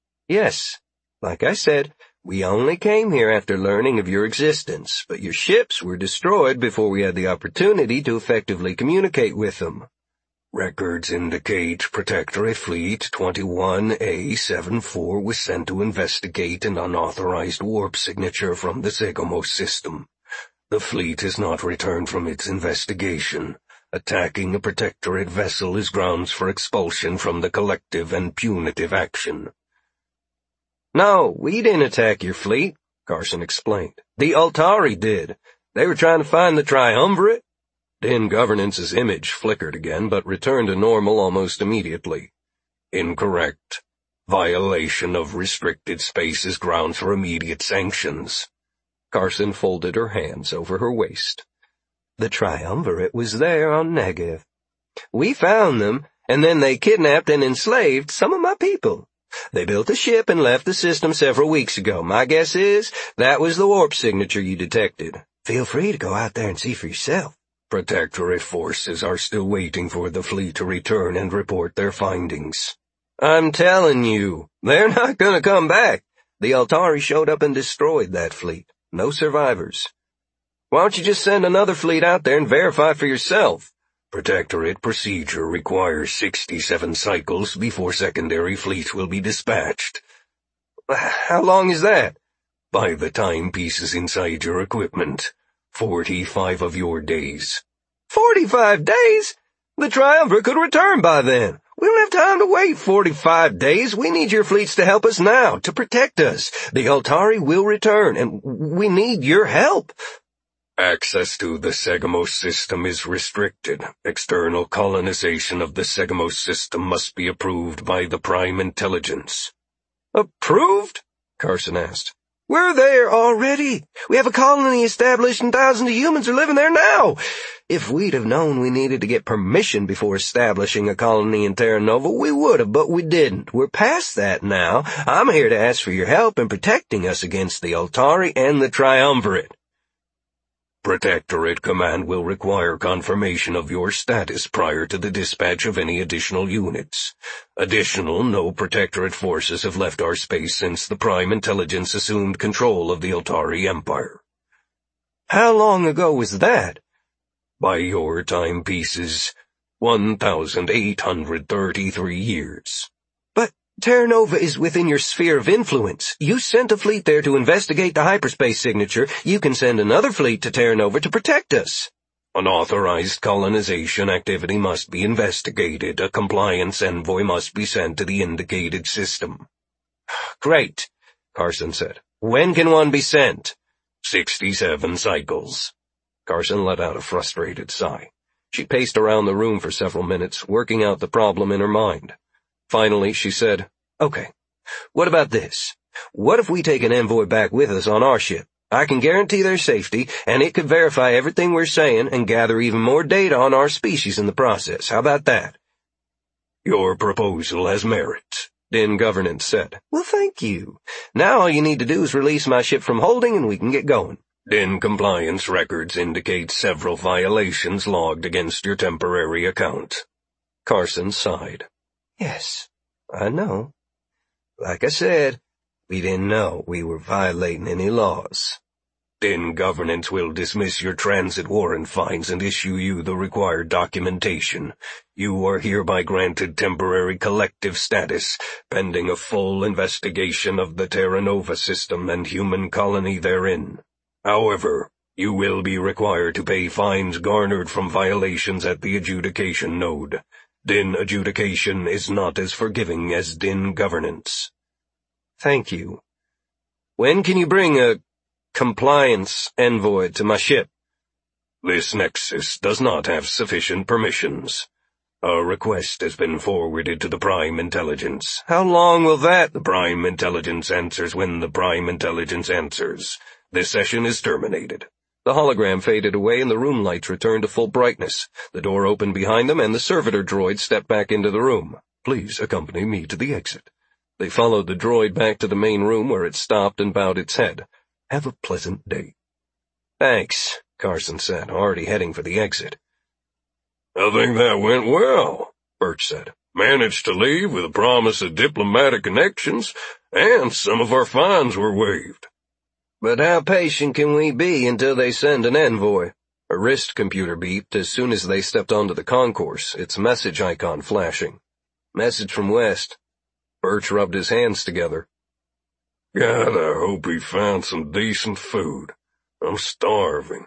"Yes. Like I said, we only came here after learning of your existence, but your ships were destroyed before we had the opportunity to effectively communicate with them." "Records indicate Protectorate Fleet 21A74 was sent to investigate an unauthorized warp signature from the Segamos system. The fleet has not returned from its investigation. Attacking a Protectorate vessel is grounds for expulsion from the collective and punitive action." "No, we didn't attack your fleet," Carson explained. "The Altari did. They were trying to find the Triumvirate." Din Governance's image flickered again, but returned to normal almost immediately. "Incorrect. Violation of restricted space is grounds for immediate sanctions." Carson folded her hands over her waist. The triumvirate was there on Negev. We found them, and then they kidnapped and enslaved some of my people. They built a ship and left the system several weeks ago. My guess is that was the warp signature you detected. Feel free to go out there and see for yourself. Protectorate forces are still waiting for the fleet to return and report their findings. I'm telling you, they're not gonna come back. The Altari showed up and destroyed that fleet. No survivors. Why don't you just send another fleet out there and verify for yourself? Protectorate procedure requires 67 cycles before secondary fleets will be dispatched. How long is that? By the timepieces inside your equipment, 45 of your days. 45 days? The Triumvirate could return by then. We don't have time to wait 45 days. We need your fleets to help us now, to protect us. The Altari will return, and we need your help. Access to the Segamos system is restricted. External colonization of the Segamos system must be approved by the Prime Intelligence. Approved? Carson asked. We're there already. We have a colony established and thousands of humans are living there now. If we'd have known we needed to get permission before establishing a colony in Terra Nova, we would have, but we didn't. We're past that now. I'm here to ask for your help in protecting us against the Altari and the Triumvirate. Protectorate Command will require confirmation of your status prior to the dispatch of any additional units. No Protectorate forces have left our space since the Prime Intelligence assumed control of the Altari Empire. How long ago was that? By your timepieces, 1,833 years. But Terra Nova is within your sphere of influence. You sent a fleet there to investigate the hyperspace signature. You can send another fleet to Terra Nova to protect us. Unauthorized colonization activity must be investigated. A compliance envoy must be sent to the indicated system. Great, Carson said. When can one be sent? 67 cycles. Carson let out a frustrated sigh. She paced around the room for several minutes, working out the problem in her mind. Finally, she said, Okay, what about this? What if we take an envoy back with us on our ship? I can guarantee their safety, and it could verify everything we're saying and gather even more data on our species in the process. How about that? Your proposal has merit, Din Governance said. Well, thank you. Now all you need to do is release my ship from holding and we can get going. Din compliance records indicate several violations logged against your temporary account. Carson sighed. Yes, I know. Like I said, we didn't know we were violating any laws. Din Governance will dismiss your transit warrant fines and issue you the required documentation. You are hereby granted temporary collective status, pending a full investigation of the Terra Nova system and human colony therein. However, you will be required to pay fines garnered from violations at the adjudication node. Din adjudication is not as forgiving as Din Governance. Thank you. When can you bring a compliance envoy to my ship? This Nexus does not have sufficient permissions. A request has been forwarded to the Prime Intelligence. How long will that? The Prime Intelligence answers when the Prime Intelligence answers. This session is terminated. The hologram faded away and the room lights returned to full brightness. The door opened behind them and the servitor droid stepped back into the room. Please accompany me to the exit. They followed the droid back to the main room where it stopped and bowed its head. Have a pleasant day. Thanks, Carson said, already heading for the exit. I think that went well, Birch said. Managed to leave with a promise of diplomatic connections, and some of our fines were waived. But how patient can we be until they send an envoy? A wrist computer beeped as soon as they stepped onto the concourse, its message icon flashing. Message from West. Birch rubbed his hands together. God, I hope he found some decent food. I'm starving.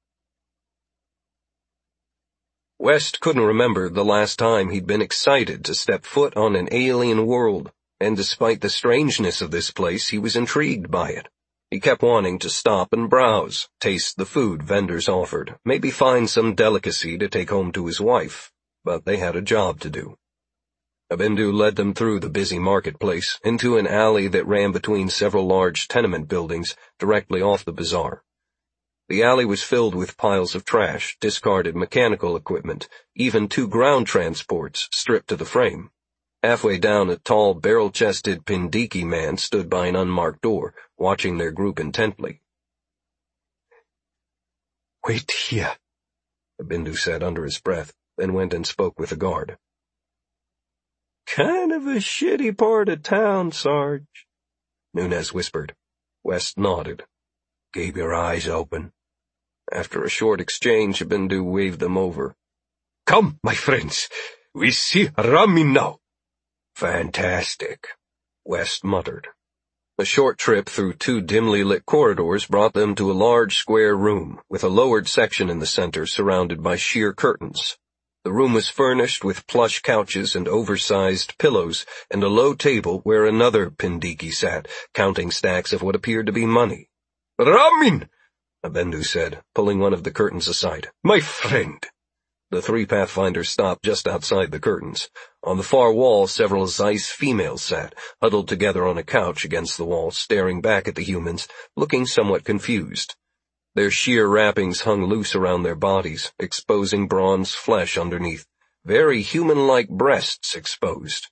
West couldn't remember the last time he'd been excited to step foot on an alien world, and despite the strangeness of this place, he was intrigued by it. He kept wanting to stop and browse, taste the food vendors offered, maybe find some delicacy to take home to his wife, but they had a job to do. Abindu led them through the busy marketplace, into an alley that ran between several large tenement buildings directly off the bazaar. The alley was filled with piles of trash, discarded mechanical equipment, even 2 ground transports stripped to the frame. Halfway down, a tall, barrel-chested Pindiki man stood by an unmarked door, watching their group intently. "Wait here," Abindu said under his breath, then went and spoke with the guard. "Kind of a shitty part of town, Sarge," Nunez whispered. West nodded. "Keep your eyes open." After a short exchange, Abindu waved them over. "Come, my friends. We see Ramin now." "Fantastic," West muttered. A short trip through 2 dimly lit corridors brought them to a large square room, with a lowered section in the center surrounded by sheer curtains. The room was furnished with plush couches and oversized pillows, and a low table where another Pindiki sat, counting stacks of what appeared to be money. "Ramin!" Abindu said, pulling one of the curtains aside. "My friend." The 3 Pathfinders stopped just outside the curtains. On the far wall, several Zeiss females sat, huddled together on a couch against the wall, staring back at the humans, looking somewhat confused. Their sheer wrappings hung loose around their bodies, exposing bronze flesh underneath, very human-like breasts exposed.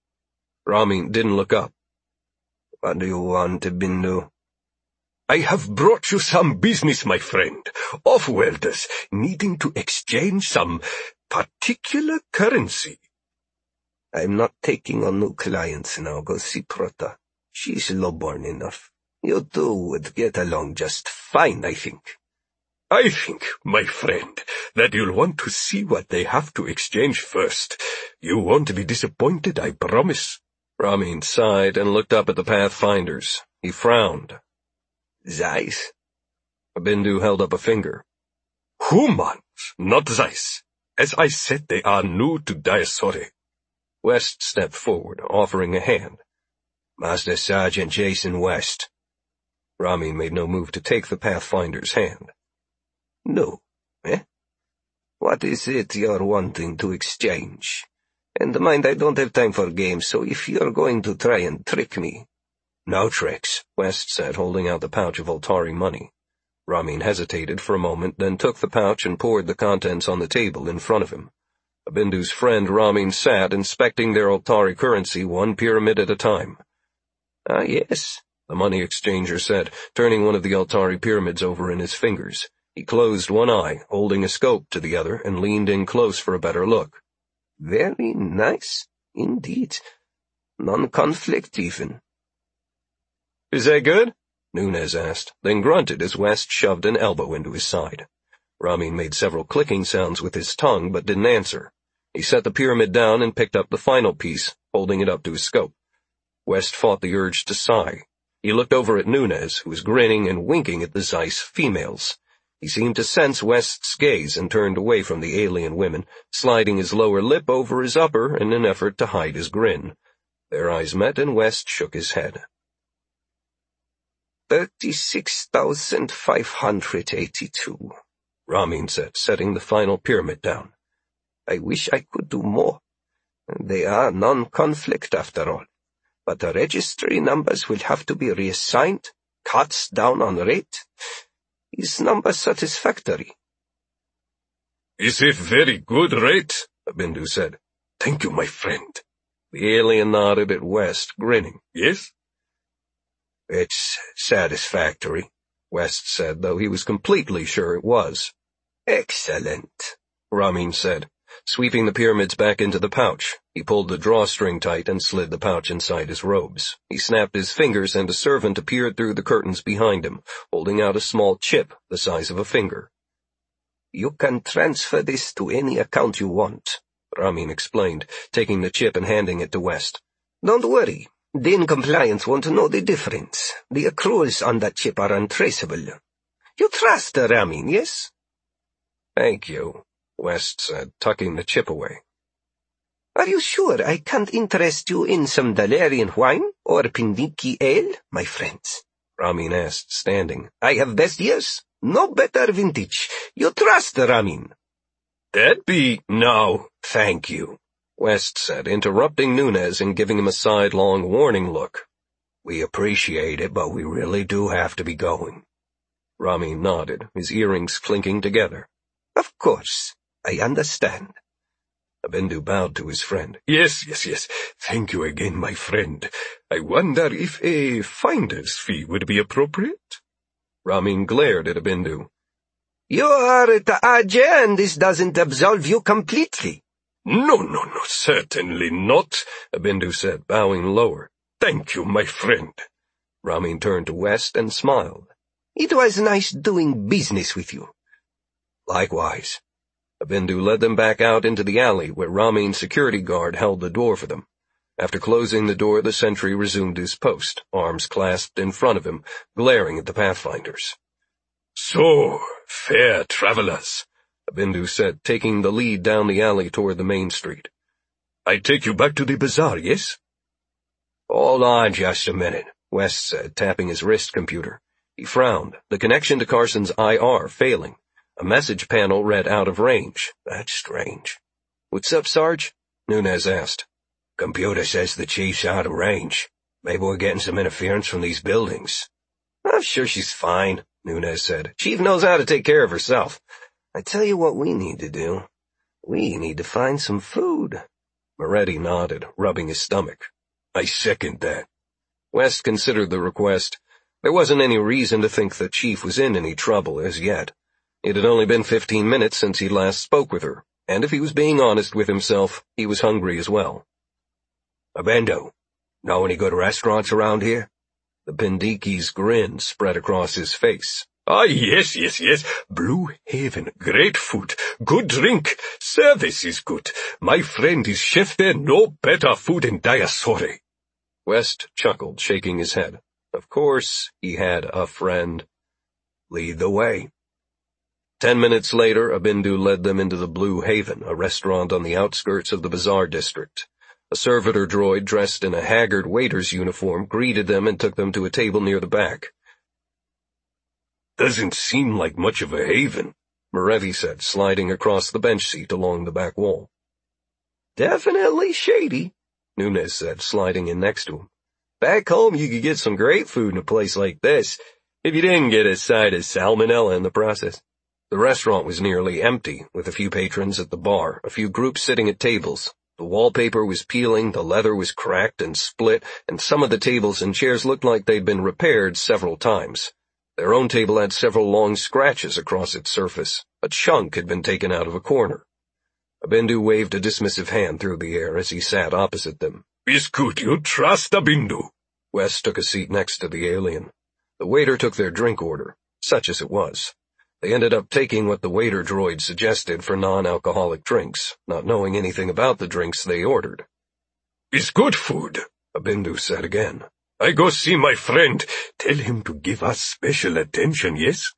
Ramin didn't look up. "What do you want, Abindu?" "I have brought you some business, my friend. Off-worlders needing to exchange some particular currency." "I'm not taking on new clients now. Go see Prota. She's low-born enough. You 2 would get along just fine, I think." "I think, my friend, that you'll want to see what they have to exchange first. You won't be disappointed, I promise." Ramin sighed and looked up at the Pathfinders. He frowned. "Zeiss?" Abindu held up a finger. "Humans, not Zeiss. As I said, they are new to Diasore." West stepped forward, offering a hand. "Master Sergeant Jason West." Ramin made no move to take the Pathfinder's hand. "No, eh? What is it you're wanting to exchange? And mind, I don't have time for games, so if you're going to try and trick me—" "No tricks," West said, holding out the pouch of Altari money. Ramin hesitated for a moment, then took the pouch and poured the contents on the table in front of him. Abindu's friend Ramin sat, inspecting their Altari currency 1 pyramid at a time. "Ah, yes," the money exchanger said, turning one of the Altari pyramids over in his fingers. He closed one eye, holding a scope to the other, and leaned in close for a better look. "Very nice, indeed. Non-conflict even." "Is that good?" Nunez asked, then grunted as West shoved an elbow into his side. Ramin made several clicking sounds with his tongue, but didn't answer. He set the pyramid down and picked up the final piece, holding it up to his scope. West fought the urge to sigh. He looked over at Nunez, who was grinning and winking at the Zeiss females. He seemed to sense West's gaze and turned away from the alien women, sliding his lower lip over his upper in an effort to hide his grin. Their eyes met and West shook his head. 36,582, Ramin said, setting the final pyramid down. "I wish I could do more. They are non-conflict after all. But the registry numbers will have to be reassigned, cuts down on rate. Is number satisfactory?" "Is it very good rate?" Abindu said. "Thank you, my friend." The alien nodded at West, grinning. "Yes?" "It's satisfactory," West said, though he was completely sure it was. "Excellent," Ramin said. Sweeping the pyramids back into the pouch, he pulled the drawstring tight and slid the pouch inside his robes. He snapped his fingers and a servant appeared through the curtains behind him, holding out a small chip the size of a finger. "You can transfer this to any account you want," Ramin explained, taking the chip and handing it to West. "Don't worry. Din compliance won't know the difference. The accruals on that chip are untraceable. You trust Ramin, yes?" "Thank you," West said, tucking the chip away. "Are you sure I can't interest you in some Dalarian wine or Pindiki ale, my friends?" Ramin asked, standing. "I have best years, no better vintage. You trust Ramin?" "That'd be no, thank you," West said, interrupting Nunez and giving him a sidelong warning look. "We appreciate it, but we really do have to be going." Ramin nodded, his earrings clinking together. "Of course, I understand." Abindu bowed to his friend. Yes. Thank you again, my friend. I wonder if a finder's fee would be appropriate?" Ramin glared at Abindu. "You are at Ajay, and this doesn't absolve you completely." No, certainly not," Abindu said, bowing lower. "Thank you, my friend." Ramin turned to West and smiled. "It was nice doing business with you." "Likewise." Abindu led them back out into the alley where Ramin's security guard held the door for them. After closing the door, the sentry resumed his post, arms clasped in front of him, glaring at the pathfinders. "So, fair travelers," Abindu said, taking the lead down the alley toward the main street. "I take you back to the bazaar, yes?" "Hold on just a minute," West said, tapping his wrist computer. He frowned, the connection to Carson's IR failing. A message panel read out of range. That's strange. "What's up, Sarge?" Nunez asked. "Computer says the chief's out of range. Maybe we're getting some interference from these buildings." "I'm sure she's fine," Nunez said. "Chief knows how to take care of herself. I tell you what we need to do. We need to find some food." Moretti nodded, rubbing his stomach. "I second that." West considered the request. There wasn't any reason to think the chief was in any trouble as yet. It had only been 15 minutes since he last spoke with her, and if he was being honest with himself, he was hungry as well. "Abindu, know any good restaurants around here?" The Pindiki's grin spread across his face. "Ah, yes. Blue Haven, great food, good drink, service is good. My friend is chef there, no better food in Dayasore." West chuckled, shaking his head. Of course, he had a friend. "Lead the way." 10 minutes later, Abindu led them into the Blue Haven, a restaurant on the outskirts of the Bazaar district. A servitor droid dressed in a haggard waiter's uniform greeted them and took them to a table near the back. "Doesn't seem like much of a haven," Moretti said, sliding across the bench seat along the back wall. "Definitely shady," Nunez said, sliding in next to him. "Back home you could get some great food in a place like this, if you didn't get a side of salmonella in the process." The restaurant was nearly empty, with a few patrons at the bar, a few groups sitting at tables. The wallpaper was peeling, the leather was cracked and split, and some of the tables and chairs looked like they'd been repaired several times. Their own table had several long scratches across its surface. A chunk had been taken out of a corner. Abindu waved a dismissive hand through the air as he sat opposite them. "Biscuit, you trust Abindu." West took a seat next to the alien. The waiter took their drink order, such as it was. They ended up taking what the waiter droid suggested for non-alcoholic drinks, not knowing anything about the drinks they ordered. "It's good food," Abindu said again. "I go see my friend. Tell him to give us special attention, yes?"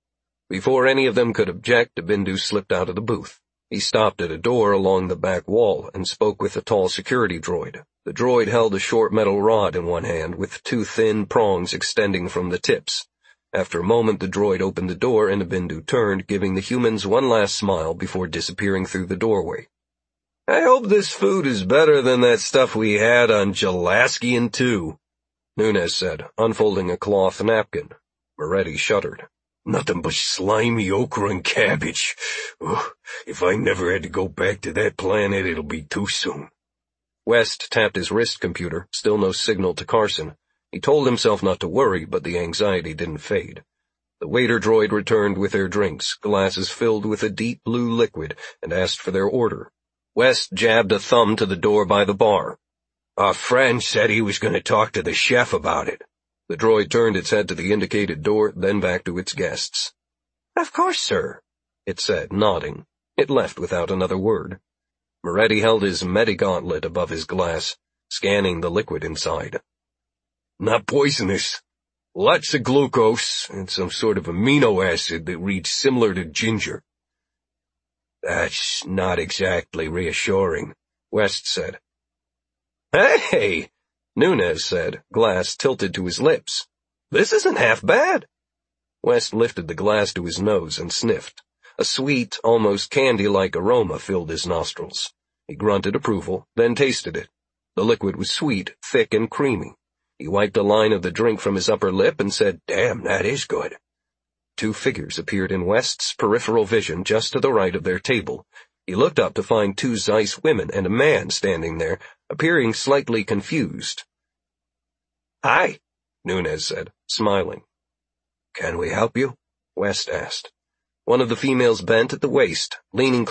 Before any of them could object, Abindu slipped out of the booth. He stopped at a door along the back wall and spoke with a tall security droid. The droid held a short metal rod in one hand with two thin prongs extending from the tips. After a moment, the droid opened the door and Abindu turned, giving the humans one last smile before disappearing through the doorway. "I hope this food is better than that stuff we had on Jalaskian 2, Nunez said, unfolding a cloth napkin. Moretti shuddered. "Nothing but slimy okra and cabbage. Ugh, if I never had to go back to that planet, it'll be too soon." West tapped his wrist computer, still no signal to Carson. He told himself not to worry, but the anxiety didn't fade. The waiter droid returned with their drinks, glasses filled with a deep blue liquid, and asked for their order. West jabbed a thumb to the door by the bar. "Our friend said he was going to talk to the chef about it." The droid turned its head to the indicated door, then back to its guests. "Of course, sir," it said, nodding. It left without another word. Moretti held his medigauntlet above his glass, scanning the liquid inside. "Not poisonous. Lots of glucose and some sort of amino acid that reads similar to ginger." "That's not exactly reassuring," West said. "Hey," Nunez said, glass tilted to his lips. "This isn't half bad." West lifted the glass to his nose and sniffed. A sweet, almost candy-like aroma filled his nostrils. He grunted approval, then tasted it. The liquid was sweet, thick, and creamy. He wiped a line of the drink from his upper lip and said, "Damn, that is good." 2 figures appeared in West's peripheral vision just to the right of their table. He looked up to find 2 Zeiss women and a man standing there, appearing slightly confused. "Hi," Nunez said, smiling. "Can we help you?" West asked. One of the females bent at the waist, leaning